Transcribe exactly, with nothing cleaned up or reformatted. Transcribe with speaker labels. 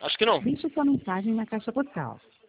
Speaker 1: Acho que não.
Speaker 2: Deixe sua mensagem na caixa postal.